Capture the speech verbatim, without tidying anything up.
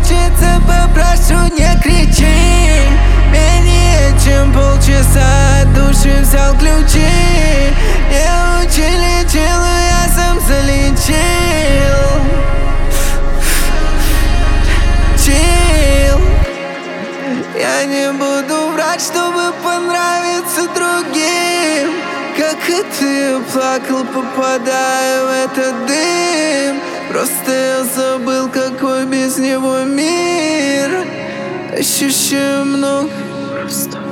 получится, попрошу, не кричи. Менее чем полчаса от души взял ключи. Не учили телу, я сам залечил. Чил. Я не буду врать, чтобы понравиться другим. Как и ты плакал, попадая в этот дым. Просто я забыл, какой без него мир. Ощущаю много. Просто